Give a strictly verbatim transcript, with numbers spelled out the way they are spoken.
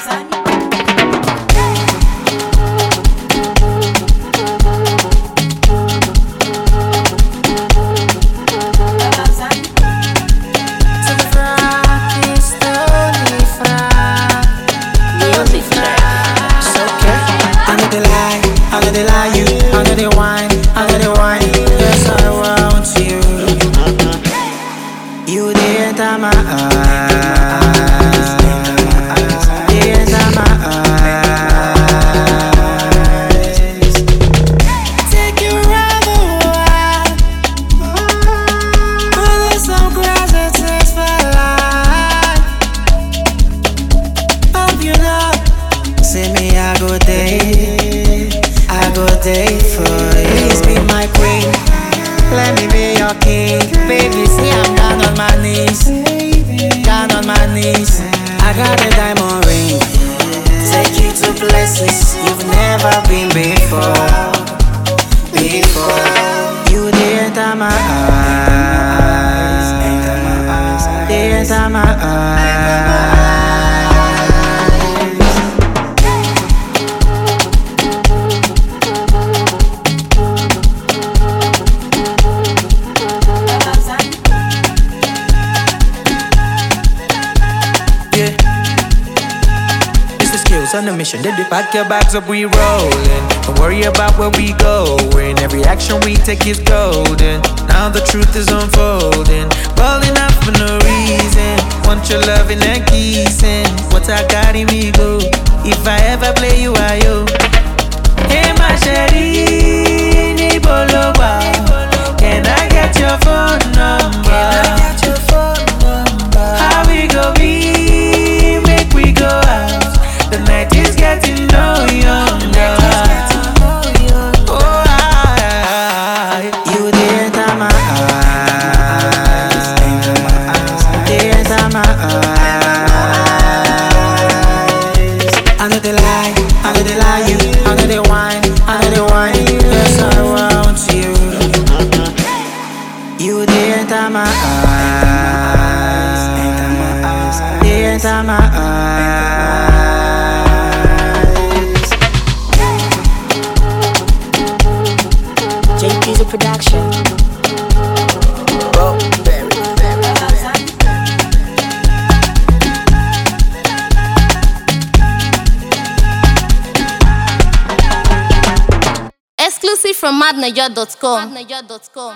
On a mission, did it? Pack your bags up, we rollin'. Don't worry about where we going. Every action we take is golden. Now the truth is unfolding. Balling up for no reason. Want your loving and kissing. What I got in me go. If I ever play you, I yo. Hey, my sherry, ni boloba. Can I get your phone number? Can I get your phone number? How we go be? Make we go out. The night is getting no younger. Oh, I, you the enter my eyes. The enter my eyes. I know they lie, I know they lie you. I know they whine, I know they whine. Yes, I want you. You the enter my eyes. The enter my eyes. J P's a production. Oh, very, very, Exclusive from madnaja dot com.